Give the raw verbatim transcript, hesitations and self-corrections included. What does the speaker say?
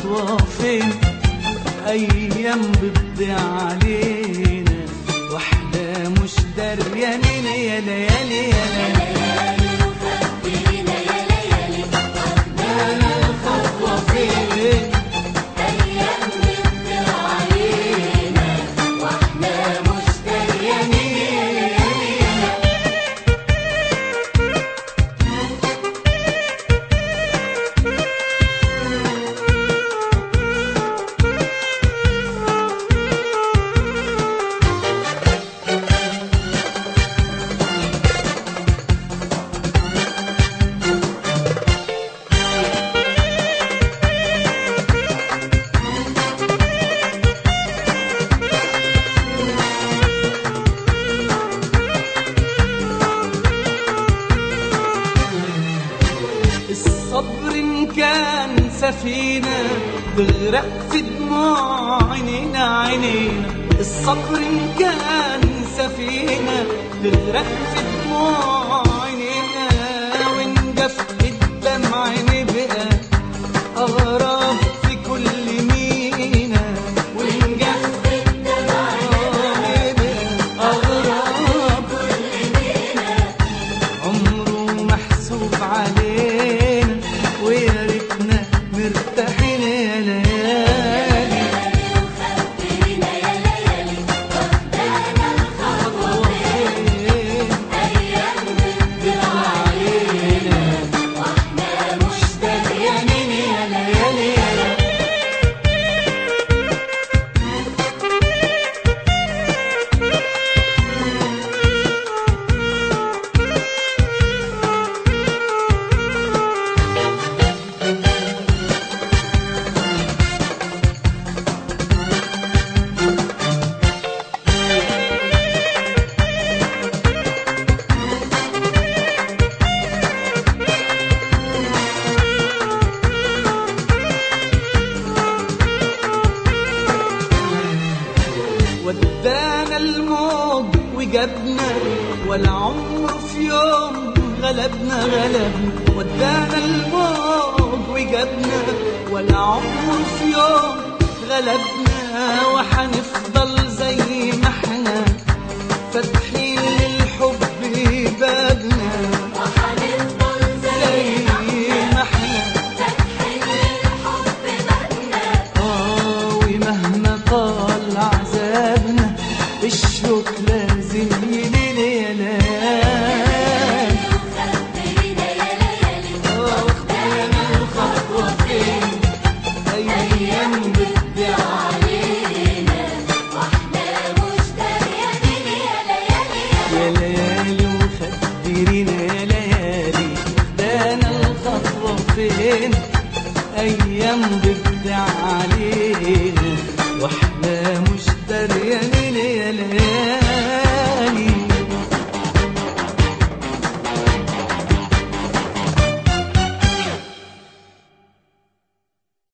الخطوة فين، أيام بتضيع علينا واحنا مش دريانين. يا ليالي يا ليالي وخبينا يا ليالي واخدانا الخطوة فين، أيام بتضيع علينا واحنا مش دريانين. الصبر إن كان سفينة تغرق في دموع عينينا عينينا، الصبر إن كان سفينة تغرق في دموع عينينا، ونجف الدمع نبقى أغراب في كل مينا، ونجف الدمع نبقى أغراب كل مينا، عمره محسوب علينا ويا ريتنا مرتاحين. يا ليالي وخبينا يا ليالي واخدانا الخطوة فين، أيام بتضيع علينا واحنا مش دريانين. يا ليالي يا ليالي ودانا الموج وجابنا ولا عمره في يوم غلبنا غلبنا، ودانا الموج وجابنا ولا عمره في يوم غلبنا، وحنفضل زي ما احنا فاتحين للحب بابنا، وحنفضل زي ما احنا فاتحين للحب بابنا، آه ومهما طال عذابنا الشوق لازم يليل. يا ليالي وخبينا يا ليالي آه واخدانا الخطوة فين، أيام بتضيع علينا واحنا مش دريانين. يا ليالي يا ليالي وخدرينا. يا ليالي واخدانا الخطوة فين، أيام بتضيع علينا واحنا مش دريانين. يا ليالي